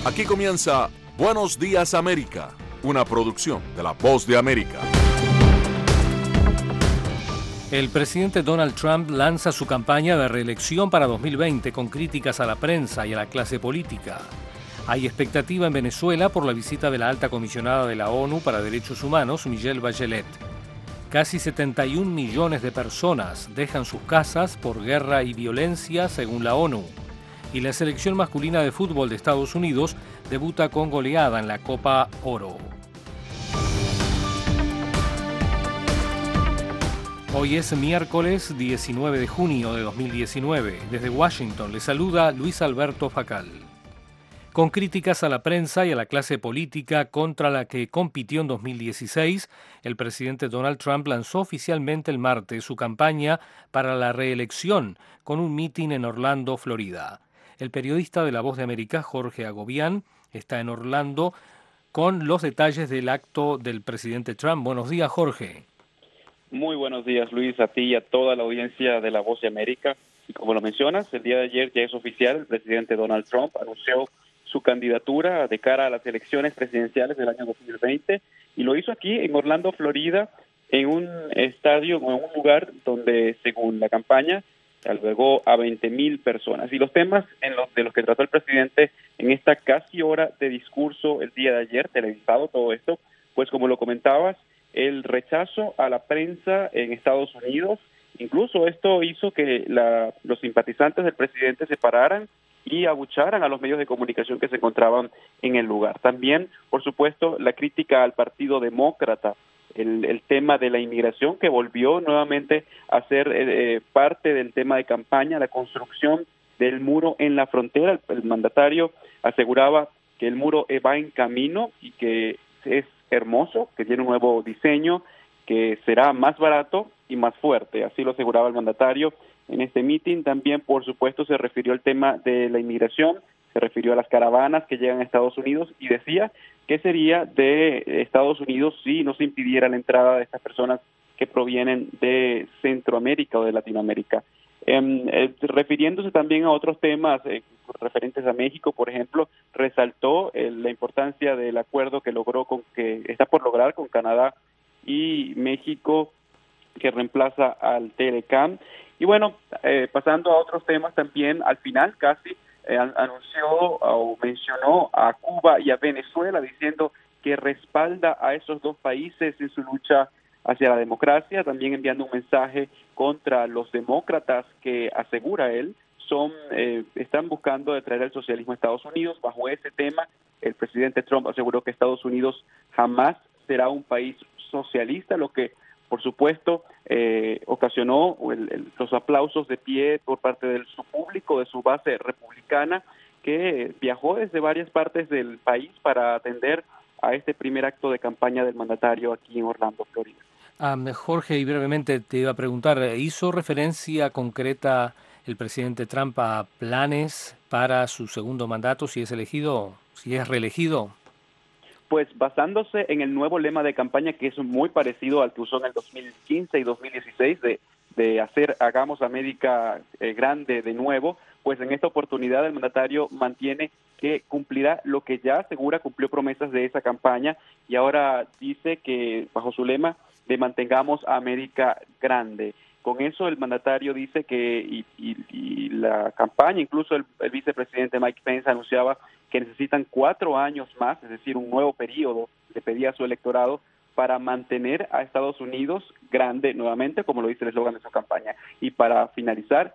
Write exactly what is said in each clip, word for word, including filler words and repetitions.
Aquí comienza Buenos Días América, una producción de La Voz de América. El presidente Donald Trump lanza su campaña de reelección para dos mil veinte con críticas a la prensa y a la clase política. Hay expectativa en Venezuela por la visita de la alta comisionada de la ONU para Derechos Humanos, Michelle Bachelet. Casi setenta y un millones de personas dejan sus casas por guerra y violencia, según la ONU. Y la selección masculina de fútbol de Estados Unidos debuta con goleada en la Copa Oro. Hoy es miércoles diecinueve de junio de dos mil diecinueve. Desde Washington le saluda Luis Alberto Facal. Con críticas a la prensa y a la clase política contra la que compitió en dos mil dieciséis, el presidente Donald Trump lanzó oficialmente el martes su campaña para la reelección con un mitin en Orlando, Florida. El periodista de La Voz de América, Jorge Agobián, está en Orlando con los detalles del acto del presidente Trump. Buenos días, Jorge. Muy buenos días, Luis, a ti y a toda la audiencia de La Voz de América. Y como lo mencionas, el día de ayer ya es oficial, el presidente Donald Trump anunció su candidatura de cara a las elecciones presidenciales del año dos mil veinte y lo hizo aquí en Orlando, Florida, en un estadio o en un lugar donde, según la campaña, albergó a veinte mil personas. Y los temas en los de los que trató el presidente en esta casi hora de discurso el día de ayer, televisado todo esto, pues como lo comentabas, el rechazo a la prensa en Estados Unidos. Incluso esto hizo que la, los simpatizantes del presidente se pararan y abucharan a los medios de comunicación que se encontraban en el lugar. También, por supuesto, la crítica al Partido Demócrata, el, el tema de la inmigración que volvió nuevamente a ser eh, parte del tema de campaña, la construcción del muro en la frontera. El, el mandatario aseguraba que el muro va en camino y que es hermoso, que tiene un nuevo diseño, que será más barato y más fuerte, así lo aseguraba el mandatario en este meeting. También, por supuesto, se refirió al tema de la inmigración, se refirió a las caravanas que llegan a Estados Unidos y decía que sería de Estados Unidos si no se impidiera la entrada de estas personas que provienen de Centroamérica o de Latinoamérica. Eh, eh, refiriéndose también a otros temas eh, referentes a México, por ejemplo, resaltó eh, la importancia del acuerdo que logró con que está por lograr con Canadá y México, que reemplaza al Telecam. Y bueno, eh, pasando a otros temas también, al final casi eh, anunció o mencionó a Cuba y a Venezuela diciendo que respalda a esos dos países en su lucha hacia la democracia, también enviando un mensaje contra los demócratas que, asegura él, son eh, están buscando de traer el socialismo a Estados Unidos. Bajo ese tema, el presidente Trump aseguró que Estados Unidos jamás será un país socialista, lo que por supuesto eh, ocasionó el, el, los aplausos de pie por parte de su público, de su base republicana, que viajó desde varias partes del país para atender a este primer acto de campaña del mandatario aquí en Orlando, Florida. Um, Jorge, y brevemente te iba a preguntar, ¿hizo referencia concreta el presidente Trump a planes para su segundo mandato, si es elegido, si es reelegido? Pues basándose en el nuevo lema de campaña, que es muy parecido al que usó en el dos mil quince y dos mil dieciséis, de, de hacer, hagamos América eh, grande de nuevo, pues en esta oportunidad el mandatario mantiene que cumplirá lo que ya asegura cumplió promesas de esa campaña, y ahora dice que bajo su lema de mantengamos a América grande. Con eso el mandatario dice que, y, y, y la campaña, incluso el, el vicepresidente Mike Pence anunciaba que necesitan cuatro años más, es decir, un nuevo periodo, le pedía a su electorado, para mantener a Estados Unidos grande nuevamente, como lo dice el eslogan de su campaña. Y para finalizar,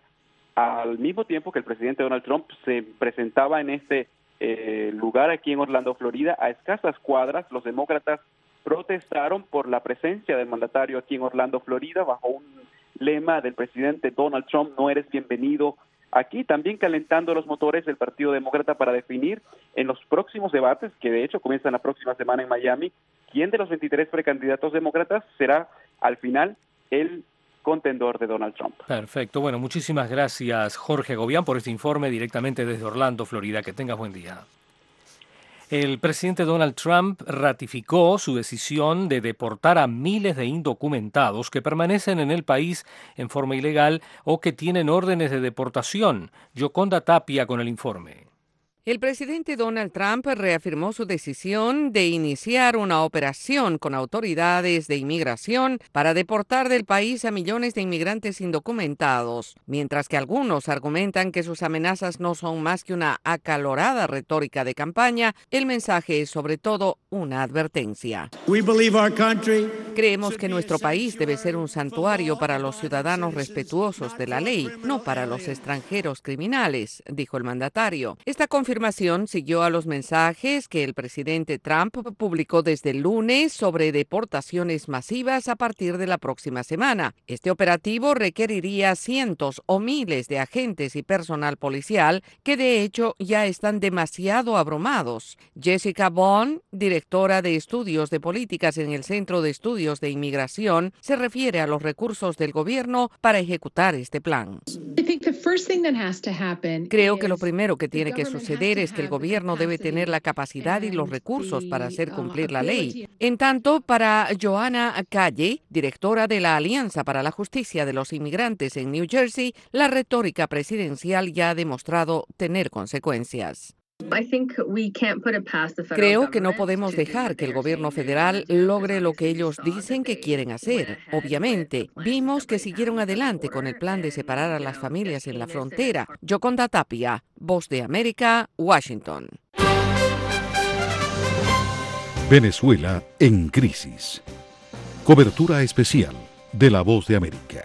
al mismo tiempo que el presidente Donald Trump se presentaba en este eh, lugar aquí en Orlando, Florida, a escasas cuadras, los demócratas protestaron por la presencia del mandatario aquí en Orlando, Florida, bajo un lema del presidente Donald Trump: no eres bienvenido aquí, también calentando los motores del Partido Demócrata para definir en los próximos debates, que de hecho comienzan la próxima semana en Miami, quién de los veintitrés precandidatos demócratas será al final el contendor de Donald Trump. Perfecto. Bueno, muchísimas gracias, Jorge Agobián, por este informe directamente desde Orlando, Florida. Que tengas buen día. El presidente Donald Trump ratificó su decisión de deportar a miles de indocumentados que permanecen en el país en forma ilegal o que tienen órdenes de deportación. Yoconda Tapia con el informe. El presidente Donald Trump reafirmó su decisión de iniciar una operación con autoridades de inmigración para deportar del país a millones de inmigrantes indocumentados, mientras que algunos argumentan que sus amenazas no son más que una acalorada retórica de campaña. El mensaje es sobre todo una advertencia. Creemos que nuestro país debe ser un santuario para los ciudadanos respetuosos de la ley, no para los extranjeros criminales, dijo el mandatario. Esta confirmación siguió a los mensajes que el presidente Trump publicó desde el lunes sobre deportaciones masivas a partir de la próxima semana. Este operativo requeriría cientos o miles de agentes y personal policial que de hecho ya están demasiado abrumados. Jessica Bond, directora de estudios de políticas en el Centro de Estudios de Inmigración, se refiere a los recursos del gobierno para ejecutar este plan. Creo que lo primero que tiene que suceder es que el gobierno debe tener la capacidad y los recursos para hacer cumplir la ley. En tanto, para Joanna Calle, directora de la Alianza para la Justicia de los Inmigrantes en New Jersey, la retórica presidencial ya ha demostrado tener consecuencias. Creo que no podemos dejar que el gobierno federal logre lo que ellos dicen que quieren hacer. Obviamente, vimos que siguieron adelante con el plan de separar a las familias en la frontera. Yoconda Tapia, Voz de América, Washington. Venezuela en crisis. Cobertura especial de La Voz de América.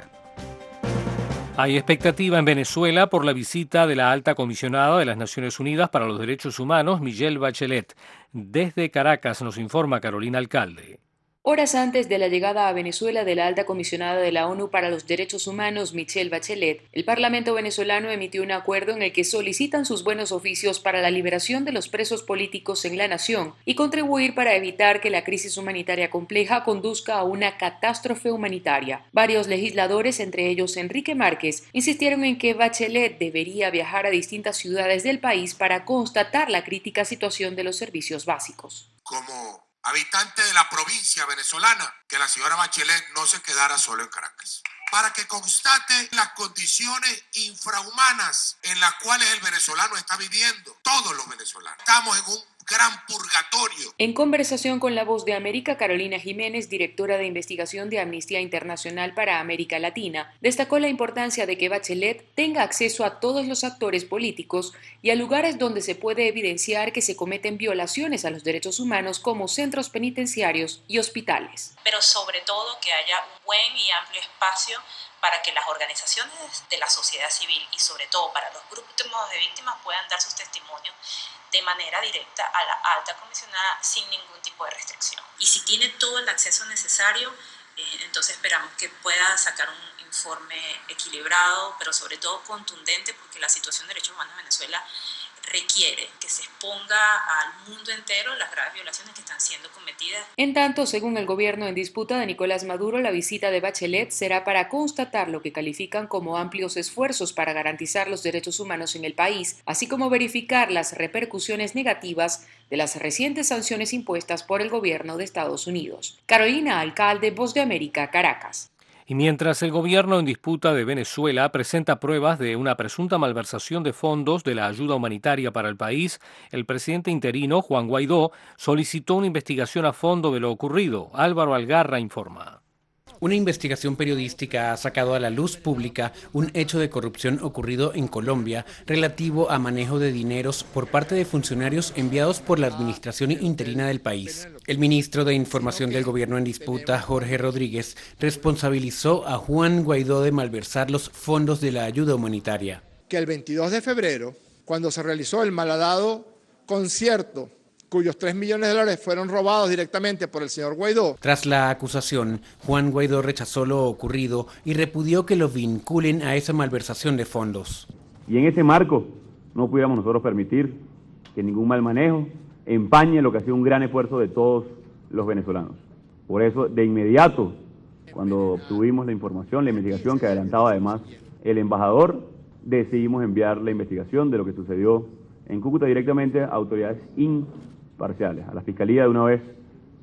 Hay expectativa en Venezuela por la visita de la alta comisionada de las Naciones Unidas para los Derechos Humanos, Michelle Bachelet. Desde Caracas nos informa Carolina Alcalde. Horas antes de la llegada a Venezuela de la alta comisionada de la ONU para los Derechos Humanos, Michelle Bachelet, el Parlamento venezolano emitió un acuerdo en el que solicitan sus buenos oficios para la liberación de los presos políticos en la nación y contribuir para evitar que la crisis humanitaria compleja conduzca a una catástrofe humanitaria. Varios legisladores, entre ellos Enrique Márquez, insistieron en que Bachelet debería viajar a distintas ciudades del país para constatar la crítica situación de los servicios básicos. Como habitante de la provincia venezolana, que la señora Bachelet no se quedara solo en Caracas, para que constate las condiciones infrahumanas en las cuales el venezolano está viviendo, todos los venezolanos. Estamos en un gran purgatorio. En conversación con La Voz de América, Carolina Jiménez, directora de investigación de Amnistía Internacional para América Latina, destacó la importancia de que Bachelet tenga acceso a todos los actores políticos y a lugares donde se puede evidenciar que se cometen violaciones a los derechos humanos, como centros penitenciarios y hospitales. Pero sobre todo que haya un buen y amplio espacio para que las organizaciones de la sociedad civil y sobre todo para los grupos de víctimas puedan dar sus testimonios de manera directa a la alta comisionada sin ningún tipo de restricción. Y si tiene todo el acceso necesario, eh, entonces esperamos que pueda sacar un informe equilibrado, pero sobre todo contundente, porque la situación de derechos humanos en Venezuela requiere que se exponga al mundo entero las graves violaciones que están siendo cometidas. En tanto, según el gobierno en disputa de Nicolás Maduro, la visita de Bachelet será para constatar lo que califican como amplios esfuerzos para garantizar los derechos humanos en el país, así como verificar las repercusiones negativas de las recientes sanciones impuestas por el gobierno de Estados Unidos. Carolina Alcalde, Voz de América, Caracas. Y mientras el gobierno en disputa de Venezuela presenta pruebas de una presunta malversación de fondos de la ayuda humanitaria para el país, el presidente interino, Juan Guaidó, solicitó una investigación a fondo de lo ocurrido. Álvaro Algarra informa. Una investigación periodística ha sacado a la luz pública un hecho de corrupción ocurrido en Colombia relativo a manejo de dineros por parte de funcionarios enviados por la administración interina del país. El ministro de Información del gobierno en disputa, Jorge Rodríguez, responsabilizó a Juan Guaidó de malversar los fondos de la ayuda humanitaria. Que el veintidós de febrero, cuando se realizó el malhadado concierto, cuyos tres millones de dólares fueron robados directamente por el señor Guaidó. Tras la acusación, Juan Guaidó rechazó lo ocurrido y repudió que lo vinculen a esa malversación de fondos. Y en ese marco no pudiéramos nosotros permitir que ningún mal manejo empañe lo que ha sido un gran esfuerzo de todos los venezolanos. Por eso, de inmediato, cuando obtuvimos la información, la investigación que adelantaba además el embajador, decidimos enviar la investigación de lo que sucedió en Cúcuta directamente a autoridades imparciales, a la Fiscalía de una vez,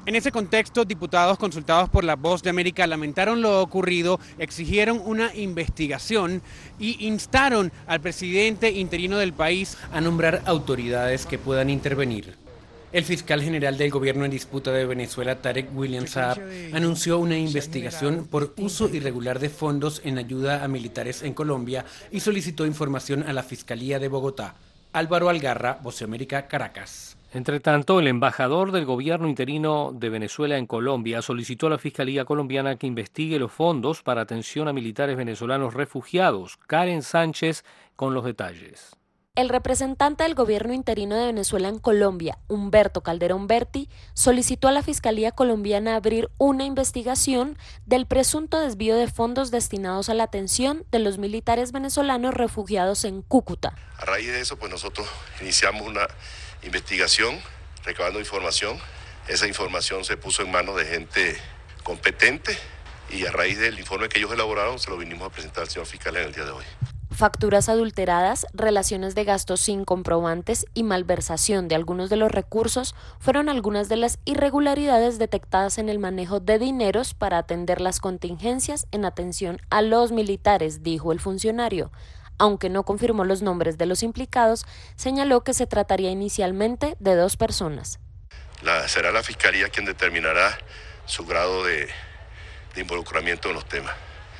En ese contexto, diputados consultados por La Voz de América lamentaron lo ocurrido, exigieron una investigación y instaron al presidente interino del país a nombrar autoridades que puedan intervenir. El fiscal general del gobierno en disputa de Venezuela, Tarek William Saab, anunció una investigación por uso irregular de fondos en ayuda a militares en Colombia y solicitó información a la Fiscalía de Bogotá. Álvaro Algarra, Voz de América, Caracas. Entre tanto, el embajador del gobierno interino de Venezuela en Colombia solicitó a la Fiscalía colombiana que investigue los fondos para atención a militares venezolanos refugiados. Karen Sánchez con los detalles. El representante del gobierno interino de Venezuela en Colombia, Humberto Calderón Berti, solicitó a la Fiscalía colombiana abrir una investigación del presunto desvío de fondos destinados a la atención de los militares venezolanos refugiados en Cúcuta. A raíz de eso, pues nosotros iniciamos una investigación, recabando información. Esa información se puso en manos de gente competente y a raíz del informe que ellos elaboraron se lo vinimos a presentar al señor fiscal en el día de hoy. Facturas adulteradas, relaciones de gastos sin comprobantes y malversación de algunos de los recursos fueron algunas de las irregularidades detectadas en el manejo de dineros para atender las contingencias en atención a los militares, dijo el funcionario. Aunque no confirmó los nombres de los implicados, señaló que se trataría inicialmente de dos personas. La, será la Fiscalía quien determinará su grado de, de involucramiento en los temas.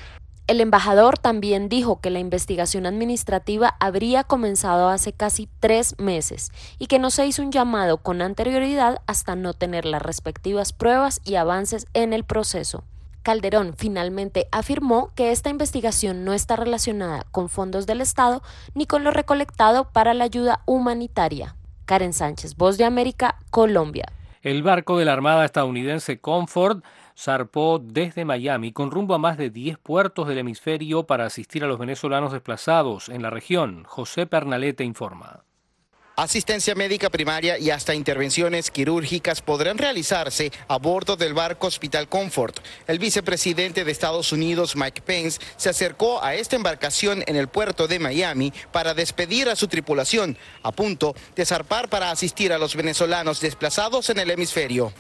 El embajador también dijo que la investigación administrativa habría comenzado hace casi tres meses y que no se hizo un llamado con anterioridad hasta no tener las respectivas pruebas y avances en el proceso. Calderón finalmente afirmó que esta investigación no está relacionada con fondos del Estado ni con lo recolectado para la ayuda humanitaria. Karen Sánchez, Voz de América, Colombia. El barco de la Armada estadounidense Comfort zarpó desde Miami con rumbo a más de diez puertos del hemisferio para asistir a los venezolanos desplazados en la región. José Pernalete informa. Asistencia médica primaria y hasta intervenciones quirúrgicas podrán realizarse a bordo del barco Hospital Comfort. El vicepresidente de Estados Unidos, Mike Pence, se acercó a esta embarcación en el puerto de Miami para despedir a su tripulación, a punto de zarpar para asistir a los venezolanos desplazados en el hemisferio.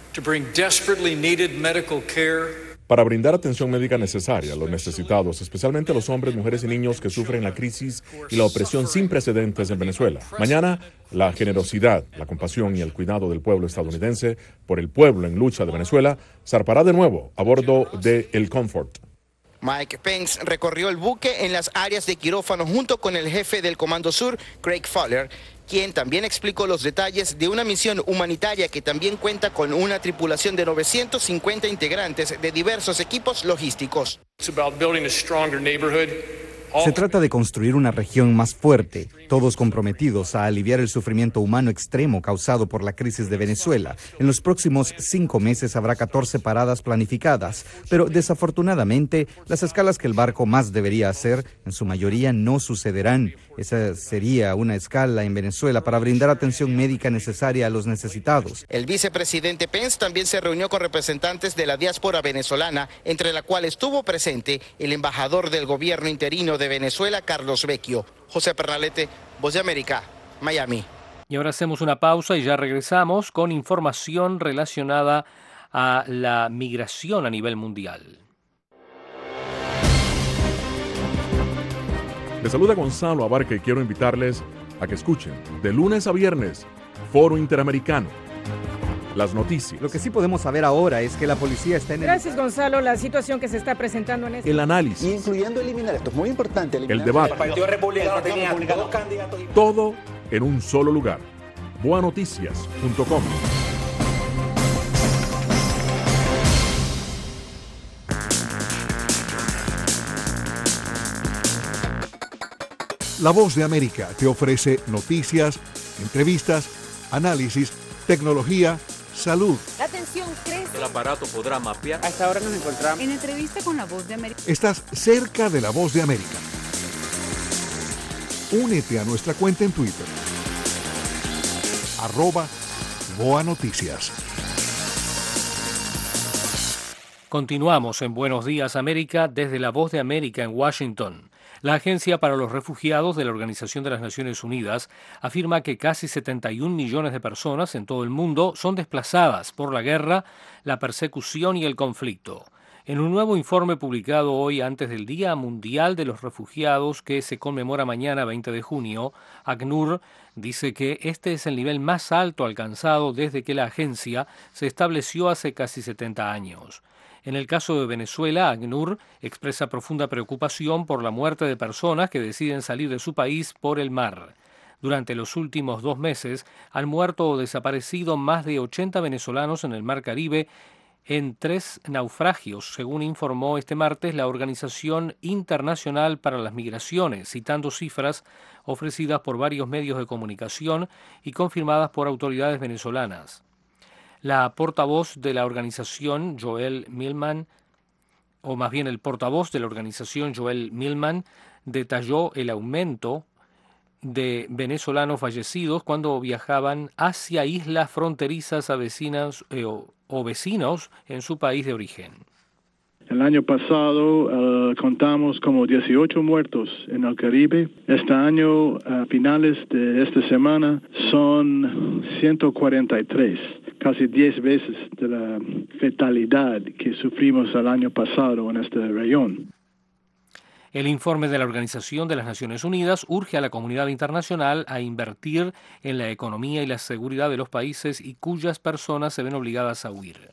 Para brindar atención médica necesaria a los necesitados, especialmente a los hombres, mujeres y niños que sufren la crisis y la opresión sin precedentes en Venezuela. Mañana, la generosidad, la compasión y el cuidado del pueblo estadounidense por el pueblo en lucha de Venezuela zarpará de nuevo a bordo de el Comfort. Mike Pence recorrió el buque en las áreas de quirófano junto con el jefe del Comando Sur, Craig Fowler, quien también explicó los detalles de una misión humanitaria que también cuenta con una tripulación de novecientos cincuenta integrantes de diversos equipos logísticos. Se trata de construir una región más fuerte, todos comprometidos a aliviar el sufrimiento humano extremo causado por la crisis de Venezuela. En los próximos cinco meses habrá catorce paradas planificadas, pero desafortunadamente las escalas que el barco más debería hacer, en su mayoría no sucederán. Esa sería una escala en Venezuela para brindar atención médica necesaria a los necesitados. El vicepresidente Pence también se reunió con representantes de la diáspora venezolana, entre la cual estuvo presente el embajador del gobierno interino de Venezuela, Carlos Vecchio. José Pernalete, Voz de América, Miami. Y ahora hacemos una pausa y ya regresamos con información relacionada a la migración a nivel mundial. Les saluda Gonzalo Abarca y quiero invitarles a que escuchen de lunes a viernes Foro Interamericano. Las noticias. Lo que sí podemos saber ahora es que la policía está en el... Gracias, Gonzalo. La situación que se está presentando en este... El análisis. Incluyendo eliminar, esto es muy importante. El debate. El Partido Republicano tenía dos candidatos. Todo en un solo lugar. boa noticias punto com. La Voz de América te ofrece noticias, entrevistas, análisis, tecnología, salud. La atención crece. El aparato podrá mapear. A esta hora nos encontramos en entrevista con La Voz de América. Estás cerca de La Voz de América. Únete a nuestra cuenta en Twitter. Arroba Boa Noticias. Continuamos en Buenos Días América desde La Voz de América en Washington. La Agencia para los Refugiados de la Organización de las Naciones Unidas afirma que casi setenta y un millones de personas en todo el mundo son desplazadas por la guerra, la persecución y el conflicto. En un nuevo informe publicado hoy antes del Día Mundial de los Refugiados, que se conmemora mañana veinte de junio, ACNUR dice que este es el nivel más alto alcanzado desde que la agencia se estableció hace casi setenta años. En el caso de Venezuela, ACNUR expresa profunda preocupación por la muerte de personas que deciden salir de su país por el mar. Durante los últimos dos meses han muerto o desaparecido más de ochenta venezolanos en el Mar Caribe en tres naufragios, según informó este martes la Organización Internacional para las Migraciones, citando cifras ofrecidas por varios medios de comunicación y confirmadas por autoridades venezolanas. La portavoz de la organización, Joel Millman, o más bien el portavoz de la organización, Joel Millman, detalló el aumento de venezolanos fallecidos cuando viajaban hacia islas fronterizas a vecinas eh, o, o vecinos en su país de origen. El año pasado uh, contamos como dieciocho muertos en el Caribe. Este año, a finales de esta semana, son ciento cuarenta y tres, casi diez veces de la fatalidad que sufrimos el año pasado en este región. El informe de la Organización de las Naciones Unidas urge a la comunidad internacional a invertir en la economía y la seguridad de los países y cuyas personas se ven obligadas a huir.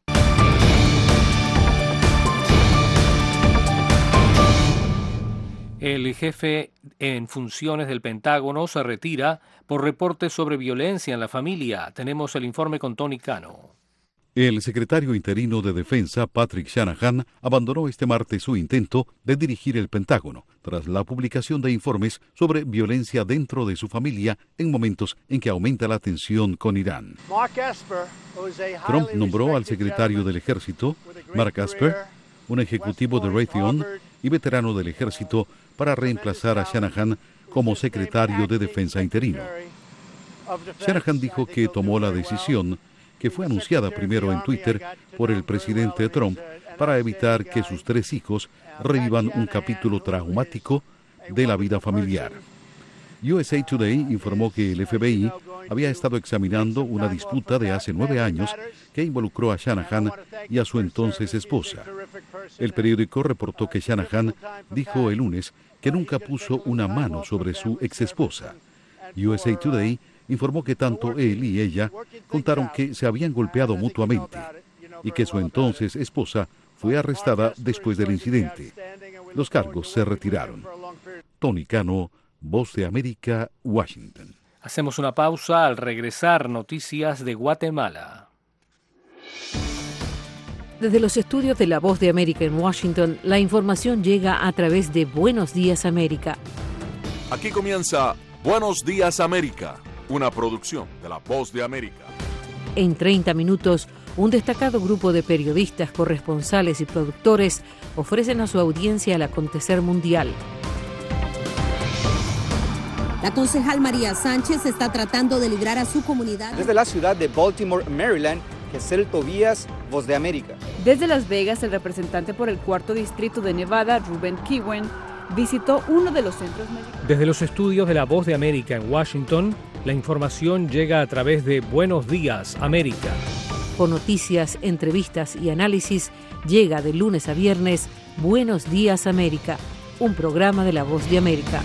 El jefe en funciones del Pentágono se retira por reportes sobre violencia en la familia. Tenemos el informe con Tony Cano. El secretario interino de Defensa, Patrick Shanahan, abandonó este martes su intento de dirigir el Pentágono tras la publicación de informes sobre violencia dentro de su familia en momentos en que aumenta la tensión con Irán. Trump nombró al secretario del Ejército, Mark Esper, un ejecutivo de Raytheon y veterano del Ejército, para reemplazar a Shanahan como secretario de Defensa interino. Shanahan dijo que tomó la decisión, que fue anunciada primero en Twitter por el presidente Trump, para evitar que sus tres hijos revivan un capítulo traumático de la vida familiar. U S A Today informó que el F B I había estado examinando una disputa de hace nueve años que involucró a Shanahan y a su entonces esposa. El periódico reportó que Shanahan dijo el lunes que nunca puso una mano sobre su exesposa. U S A Today informó que tanto él y ella contaron que se habían golpeado mutuamente y que su entonces esposa fue arrestada después del incidente. Los cargos se retiraron. Tony Cano, Voz de América, Washington. Hacemos una pausa. Al regresar, noticias de Guatemala. Desde los estudios de La Voz de América en Washington, la información llega a través de Buenos Días América. Aquí comienza Buenos Días América, una producción de La Voz de América. En treinta minutos, un destacado grupo de periodistas, corresponsales y productores ofrecen a su audiencia el acontecer mundial. La concejal María Sánchez está tratando de librar a su comunidad. Desde la ciudad de Baltimore, Maryland, Gesell Tobías, Voz de América. Desde Las Vegas, el representante por el cuarto distrito de Nevada, Ruben Kiwen, visitó uno de los centros médicos. Desde los estudios de La Voz de América en Washington, la información llega a través de Buenos Días América. Con noticias, entrevistas y análisis, llega de lunes a viernes Buenos Días América, un programa de La Voz de América.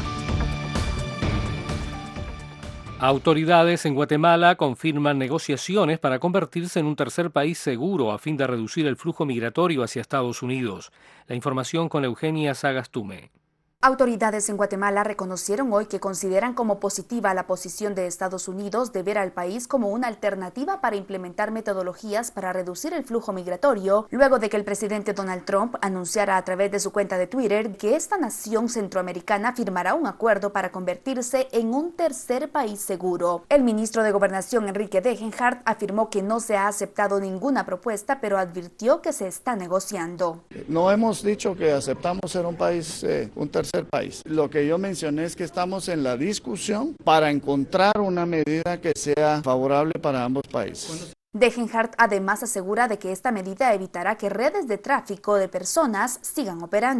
Autoridades en Guatemala confirman negociaciones para convertirse en un tercer país seguro a fin de reducir el flujo migratorio hacia Estados Unidos. La información con Eugenia Sagastume. Autoridades en Guatemala reconocieron hoy que consideran como positiva la posición de Estados Unidos de ver al país como una alternativa para implementar metodologías para reducir el flujo migratorio, luego de que el presidente Donald Trump anunciara a través de su cuenta de Twitter que esta nación centroamericana firmará un acuerdo para convertirse en un tercer país seguro. El ministro de Gobernación, Enrique Degenhardt, afirmó que no se ha aceptado ninguna propuesta, pero advirtió que se está negociando. No hemos dicho que aceptamos ser un país, eh, un tercer país. Lo que yo mencioné es que estamos en la discusión para encontrar una medida que sea favorable para ambos países. Degenhardt además asegura de que esta medida evitará que redes de tráfico de personas sigan operando.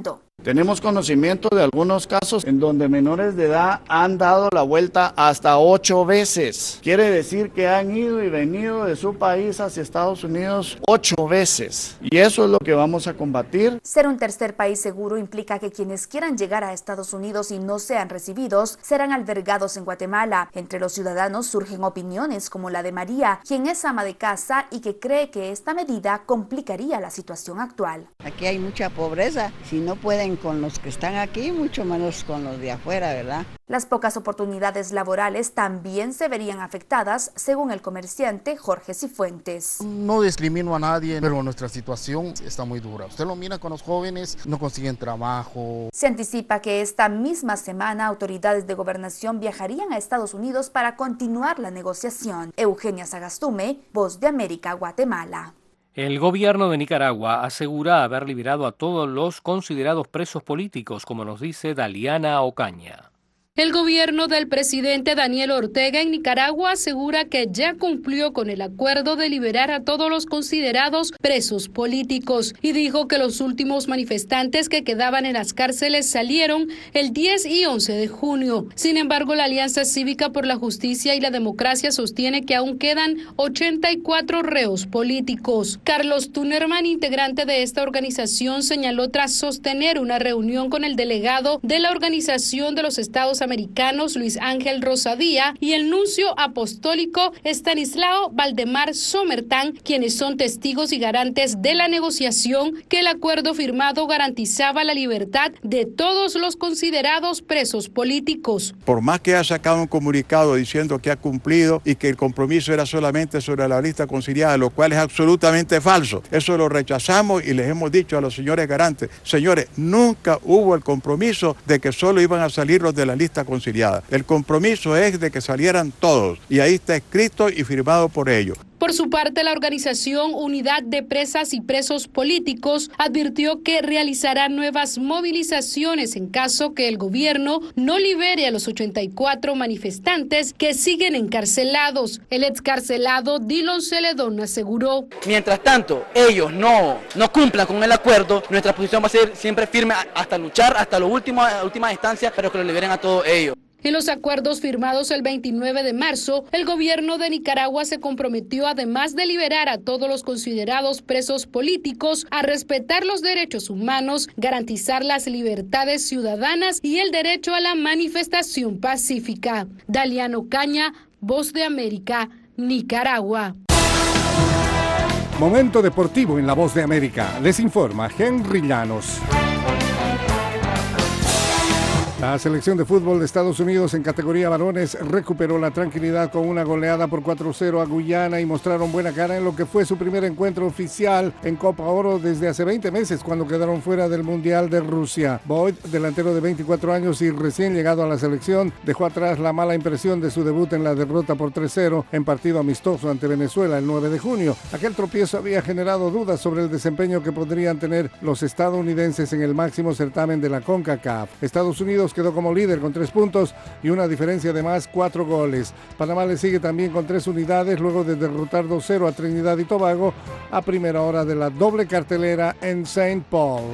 Tenemos conocimiento de algunos casos en donde menores de edad han dado la vuelta hasta ocho veces. Quiere decir que han ido y venido de su país hacia Estados Unidos ocho veces. Y eso es lo que vamos a combatir. Ser un tercer país seguro implica que quienes quieran llegar a Estados Unidos y no sean recibidos serán albergados en Guatemala. Entre los ciudadanos surgen opiniones como la de María, quien es ama de casa y que cree que esta medida complicaría la situación actual. Aquí hay mucha pobreza. Si no pueden con los que están aquí, mucho menos con los de afuera, ¿verdad? Las pocas oportunidades laborales también se verían afectadas, según el comerciante Jorge Cifuentes. No discrimino a nadie, pero nuestra situación está muy dura. Usted lo mira con los jóvenes, no consiguen trabajo. Se anticipa que esta misma semana autoridades de gobernación viajarían a Estados Unidos para continuar la negociación. Eugenia Sagastume, Voz de América, Guatemala. El gobierno de Nicaragua asegura haber liberado a todos los considerados presos políticos, como nos dice Daliana Ocaña. El gobierno del presidente Daniel Ortega en Nicaragua asegura que ya cumplió con el acuerdo de liberar a todos los considerados presos políticos y dijo que los últimos manifestantes que quedaban en las cárceles salieron el diez y once de junio. Sin embargo, la Alianza Cívica por la Justicia y la Democracia sostiene que aún quedan ochenta y cuatro reos políticos. Carlos Tunerman, integrante de esta organización, señaló tras sostener una reunión con el delegado de la Organización de los Estados Americanos, Luis Ángel Rosadía, y el nuncio apostólico Estanislao Valdemar Somertán, quienes son testigos y garantes de la negociación, que el acuerdo firmado garantizaba la libertad de todos los considerados presos políticos. Por más que haya sacado un comunicado diciendo que ha cumplido y que el compromiso era solamente sobre la lista conciliada, lo cual es absolutamente falso. Eso lo rechazamos y les hemos dicho a los señores garantes, señores, nunca hubo el compromiso de que solo iban a salir los de la lista conciliada. El compromiso es de que salieran todos y ahí está escrito y firmado por ellos. Por su parte, la organización Unidad de Presas y Presos Políticos advirtió que realizará nuevas movilizaciones en caso que el gobierno no libere a los ochenta y cuatro manifestantes que siguen encarcelados. El excarcelado Dillon Celedón aseguró: mientras tanto, ellos no, no cumplan con el acuerdo, nuestra posición va a ser siempre firme hasta luchar, hasta la última, última instancia, pero que lo liberen a todos ellos. En los acuerdos firmados el veintinueve de marzo, el gobierno de Nicaragua se comprometió, además de liberar a todos los considerados presos políticos, a respetar los derechos humanos, garantizar las libertades ciudadanas y el derecho a la manifestación pacífica. Daliana Ocaña, Voz de América, Nicaragua. Momento deportivo en La Voz de América. Les informa Henry Llanos. La selección de fútbol de Estados Unidos en categoría varones recuperó la tranquilidad con una goleada por cuatro cero a Guyana y mostraron buena cara en lo que fue su primer encuentro oficial en Copa Oro desde hace veinte meses, cuando quedaron fuera del Mundial de Rusia. Boyd, delantero de veinticuatro años y recién llegado a la selección, dejó atrás la mala impresión de su debut en la derrota por tres cero en partido amistoso ante Venezuela el nueve de junio. Aquel tropiezo había generado dudas sobre el desempeño que podrían tener los estadounidenses en el máximo certamen de la CONCACAF. Estados Unidos quedó como líder con tres puntos y una diferencia de más cuatro goles. Panamá le sigue también con tres unidades luego de derrotar dos cero a Trinidad y Tobago a primera hora de la doble cartelera en Saint Paul.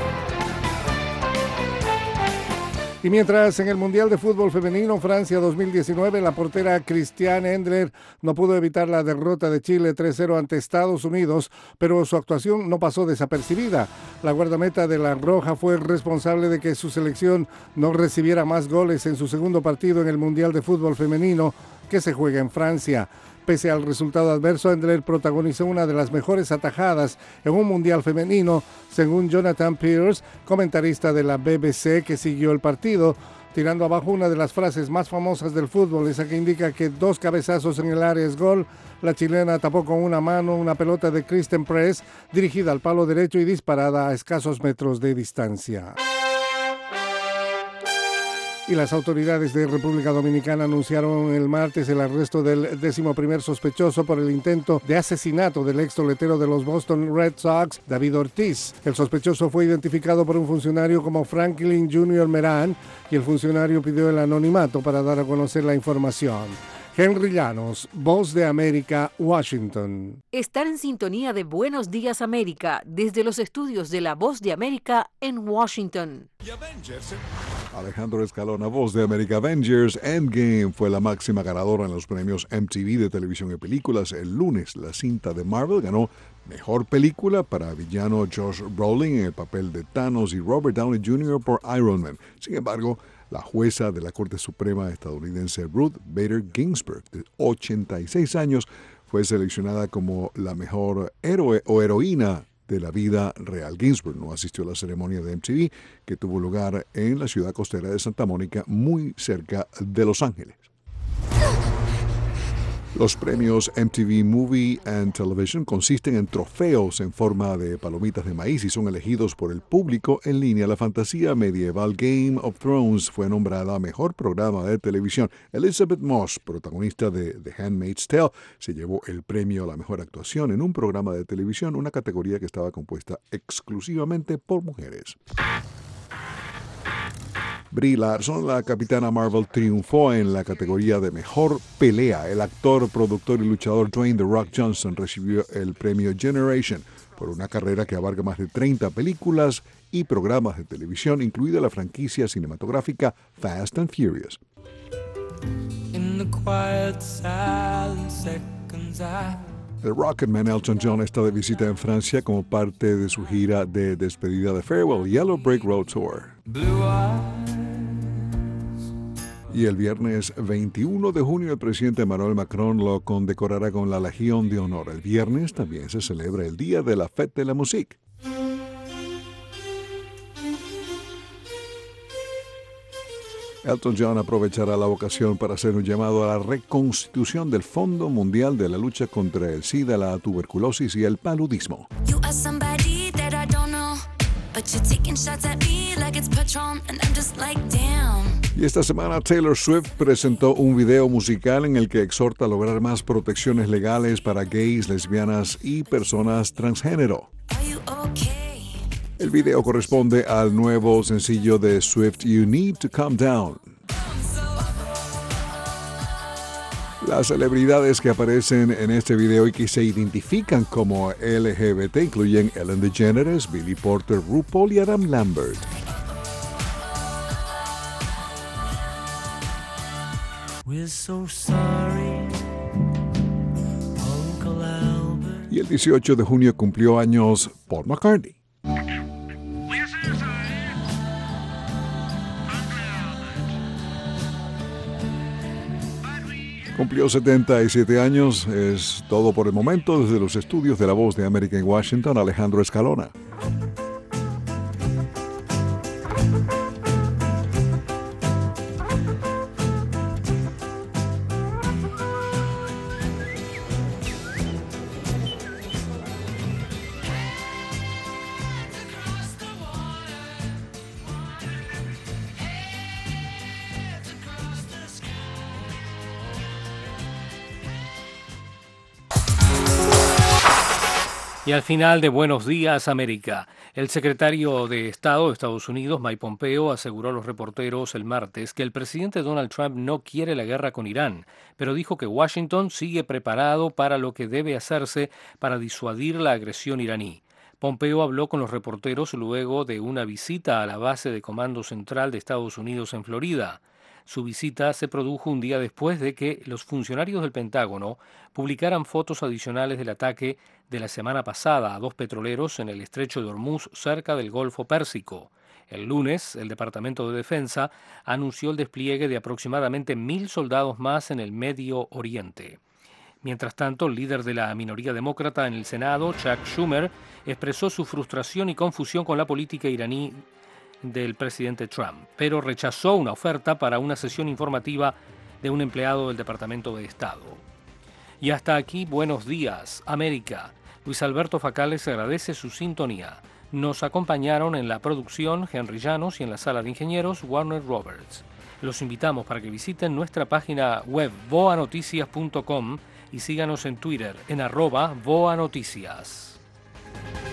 Y mientras en el Mundial de Fútbol Femenino Francia dos mil diecinueve, la portera Christiane Endler no pudo evitar la derrota de Chile tres cero ante Estados Unidos, pero su actuación no pasó desapercibida. La guardameta de la Roja fue responsable de que su selección no recibiera más goles en su segundo partido en el Mundial de Fútbol Femenino que se juega en Francia. Pese al resultado adverso, Endler protagonizó una de las mejores atajadas en un mundial femenino, según Jonathan Pierce, comentarista de la B B C que siguió el partido, tirando abajo una de las frases más famosas del fútbol, esa que indica que dos cabezazos en el área es gol. La chilena tapó con una mano una pelota de Kristen Press dirigida al palo derecho y disparada a escasos metros de distancia. Y las autoridades de República Dominicana anunciaron el martes el arresto del décimo primer sospechoso por el intento de asesinato del ex toletero de los Boston Red Sox, David Ortiz. El sospechoso fue identificado por un funcionario como Franklin junior Meran y el funcionario pidió el anonimato para dar a conocer la información. Henry Llanos, Voz de América, Washington. Están en sintonía de Buenos Días América desde los estudios de La Voz de América en Washington. Alejandro Escalona, Voz de América. Avengers Endgame fue la máxima ganadora en los premios M T V de televisión y películas. El lunes, la cinta de Marvel ganó Mejor Película para villano Josh Brolin en el papel de Thanos y Robert Downey junior por Iron Man. Sin embargo, la jueza de la Corte Suprema estadounidense Ruth Bader Ginsburg, de ochenta y seis años, fue seleccionada como la mejor héroe o heroína de la vida real. Ginsburg no asistió a la ceremonia de M T V que tuvo lugar en la ciudad costera de Santa Mónica, muy cerca de Los Ángeles. Los premios M T V Movie and Television consisten en trofeos en forma de palomitas de maíz y son elegidos por el público en línea. La fantasía medieval Game of Thrones fue nombrada mejor programa de televisión. Elizabeth Moss, protagonista de The Handmaid's Tale, se llevó el premio a la mejor actuación en un programa de televisión, una categoría que estaba compuesta exclusivamente por mujeres. Brie Larson, la capitana Marvel, triunfó en la categoría de Mejor Pelea. El actor, productor y luchador Dwayne The Rock Johnson recibió el premio Generation por una carrera que abarca más de treinta películas y programas de televisión, incluida la franquicia cinematográfica Fast and Furious. In the quiet, silent seconds, I... El Rocketman Elton John está de visita en Francia como parte de su gira de despedida de Farewell Yellow Brick Road Tour. Y el viernes veintiuno de junio el presidente Emmanuel Macron lo condecorará con la Legión de Honor. El viernes también se celebra el Día de la Fête de la Musique. Elton John aprovechará la ocasión para hacer un llamado a la reconstitución del Fondo Mundial de la lucha contra el SIDA, la tuberculosis y el paludismo. Y esta semana Taylor Swift presentó un video musical en el que exhorta a lograr más protecciones legales para gays, lesbianas y personas transgénero. El video corresponde al nuevo sencillo de Swift, You Need to Calm Down. Las celebridades que aparecen en este video y que se identifican como L G B T incluyen Ellen DeGeneres, Billy Porter, RuPaul y Adam Lambert. We're so sorry, Uncle Albert. Y el dieciocho de junio cumplió años Paul McCartney. Cumplió setenta y siete años. Es todo por el momento desde los estudios de La Voz de América en Washington. Alejandro Escalona. Y al final de Buenos Días, América, el secretario de Estado de Estados Unidos, Mike Pompeo, aseguró a los reporteros el martes que el presidente Donald Trump no quiere la guerra con Irán, pero dijo que Washington sigue preparado para lo que debe hacerse para disuadir la agresión iraní. Pompeo habló con los reporteros luego de una visita a la base de Comando Central de Estados Unidos en Florida. Su visita se produjo un día después de que los funcionarios del Pentágono publicaran fotos adicionales del ataque de la semana pasada a dos petroleros en el estrecho de Hormuz cerca del Golfo Pérsico. El lunes, el Departamento de Defensa anunció el despliegue de aproximadamente mil soldados más en el Medio Oriente. Mientras tanto, el líder de la minoría demócrata en el Senado, Chuck Schumer, expresó su frustración y confusión con la política iraní del presidente Trump, pero rechazó una oferta para una sesión informativa de un empleado del Departamento de Estado. Y hasta aquí, Buenos Días, América. Luis Alberto Facales agradece su sintonía. Nos acompañaron en la producción Henry Llanos y en la sala de ingenieros Warner Roberts. Los invitamos para que visiten nuestra página web voa noticias punto com y síganos en Twitter en arroba voa noticias.